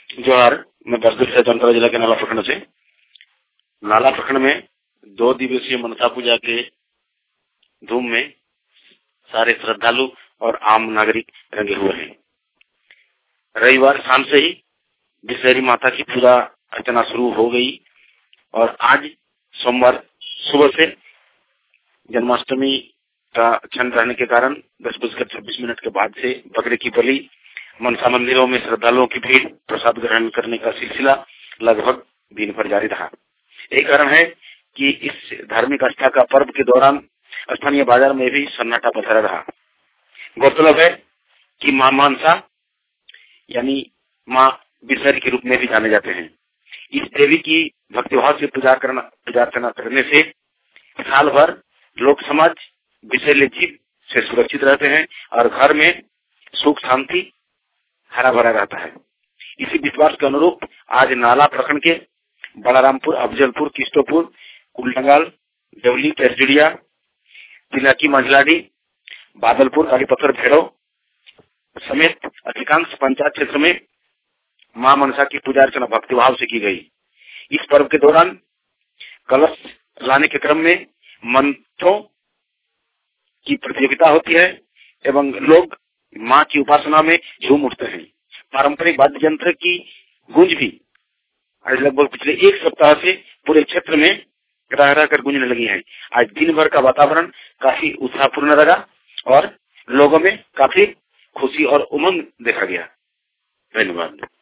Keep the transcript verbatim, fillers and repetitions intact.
जोहार, मैं बसदुल से जामताड़ा जिला के नाला प्रखंड से। नाला प्रखंड में दो दिवसीय मनसा पूजा के धूम में सारे श्रद्धालु और आम नागरिक रंगे हुए हैं। रविवार शाम से ही विषहरी माता की पूजा अर्चना शुरू हो गई और आज सोमवार सुबह से जन्माष्टमी का क्षण रहने के कारण दस बजकर छब्बीस मिनट के बाद से बकरे की बलि, मनसा मंदिरों में श्रद्धालुओं की भीड़, प्रसाद ग्रहण करने का सिलसिला लगभग दिन भर जारी रहा। एक कारण है कि इस धार्मिक आस्था का पर्व के दौरान स्थानीय बाजार में भी सन्नाटा पसरा रहा। गौरतलब है कि मां मनसा यानी मां विषहरी के रूप में भी जाने जाते हैं। इस देवी की भक्तिभाव से पूजा करना पूजा अर्चना करने से साल भर लोक समाज विषैले जीव से सुरक्षित रहते हैं और घर में सुख शांति हरा भरा रहता है। इसी विश्वास के अनुरूप आज नाला प्रखंड के बलारामपुर, अफजलपुर, किस्टोपुर, कुलडंगाल, देवली, कैसजुड़िया, तिलाकी, मंझलाडी, बादलपुर, कालीपत्थर, भेड़ो समेत अधिकांश पंचायत क्षेत्र में मां मनसा की पूजा अर्चना भक्तिभाव से की गई। इस पर्व के दौरान कलश लाने के क्रम में मंत्रों की प्रतियोगिता होती है एवं लोग मां की उपासना में झूम उठते हैं। पारंपरिक वाद्य यंत्र की गूंज भी आज लगभग पिछले एक सप्ताह से पूरे क्षेत्र में रह रहकर गूंजने लगी है। आज दिन भर का वातावरण काफी उत्साहपूर्ण लगा और लोगों में काफी खुशी और उमंग देखा गया। धन्यवाद।